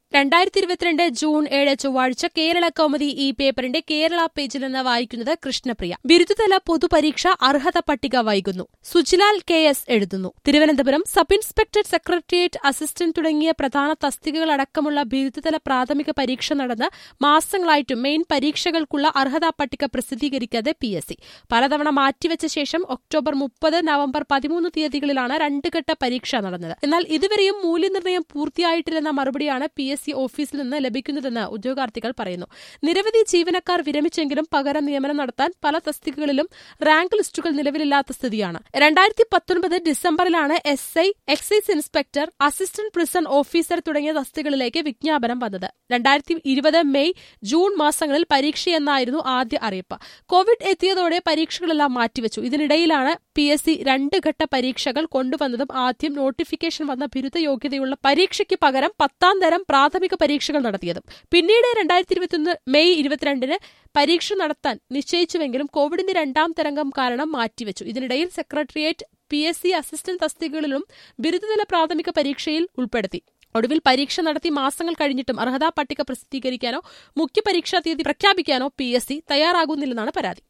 2022 June 7 ചൊവ്വാഴ്ച കേരള കൗമുദി ഈ പേപ്പറിന്റെ കേരള പേജിൽ നിന്ന് വായിക്കുന്നത് കൃഷ്ണപ്രിയ. ബിരുദതല പൊതുപരീക്ഷ അർഹത പട്ടിക വൈകുന്നു. സുജിലാൽ KS എഴുതുന്നു. Thiruvananthapuram sub inspector, secretariat assistant തുടങ്ങിയ പ്രധാന തസ്തികകളടക്കമുള്ള ബിരുദതല പ്രാഥമിക പരീക്ഷ നടന്ന് മാസങ്ങളായിട്ടും മെയിൻ പരീക്ഷകൾക്കുള്ള അർഹതാ പട്ടിക പ്രസിദ്ധീകരിക്കാതെ PSC. പലതവണ മാറ്റിവെച്ച ശേഷം ഒക്ടോബർ 30, നവംബർ 13 തീയതികളിലാണ് രണ്ടുഘട്ട പരീക്ഷ നടന്നത്. എന്നാൽ ഇതുവരെയും മൂല്യനിർണ്ണയം പൂർത്തിയായിട്ടില്ലെന്ന മറുപടിയാണ് PSC ഓഫീസിൽ നിന്ന് ലഭിക്കുന്നതെന്ന് ഉദ്യോഗാർത്ഥികൾ പറയുന്നു. നിരവധി ജീവനക്കാർ വിരമിച്ചെങ്കിലും പകരം നിയമനം നടത്താൻ പല തസ്തികകളിലും റാങ്ക് ലിസ്റ്റുകൾ നിലവിലില്ലാത്ത സ്ഥിതിയാണ്. 2019 ഡിസംബറിലാണ് SI, excise inspector, assistant prison officer തുടങ്ങിയ തസ്തികകളിലേക്ക് വിജ്ഞാപനം വന്നത്. 2020 മെയ്, ജൂൺ മാസങ്ങളിൽ പരീക്ഷയെന്നായിരുന്നു ആദ്യ അറിയിപ്പ്. കോവിഡ് എത്തിയതോടെ പരീക്ഷകളെല്ലാം മാറ്റിവെച്ചു. ഇതിനിടയിലാണ് PSC രണ്ടുഘട്ട പരീക്ഷകൾ കൊണ്ടുവന്നതും ആദ്യം നോട്ടിഫിക്കേഷൻ വന്ന ബിരുദ യോഗ്യതയുള്ള പരീക്ഷയ്ക്ക് പകരം 10ാം തരം പ്രാഥമിക പരീക്ഷകൾ നടത്തിയതും. പിന്നീട് 2021 മെയ് 22 പരീക്ഷ നടത്താൻ നിശ്ചയിച്ചുവെങ്കിലും കോവിഡിന്റെ 2ാം തരംഗം കാരണം മാറ്റിവെച്ചു. ഇതിനിടയിൽ സെക്രട്ടേറിയറ്റ്, PSC അസിസ്റ്റന്റ് തസ്തികകളിലും ബിരുദതല പ്രാഥമിക പരീക്ഷയിൽ ഉൾപ്പെടുത്തി. ഒടുവിൽ പരീക്ഷ നടത്തി മാസങ്ങൾ കഴിഞ്ഞിട്ടും അർഹതാ പട്ടിക പ്രസിദ്ധീകരിക്കാനോ മുഖ്യ പരീക്ഷാ തീയതി പ്രഖ്യാപിക്കാനോ PSC തയ്യാറാകുന്നില്ലെന്നാണ് പരാതി.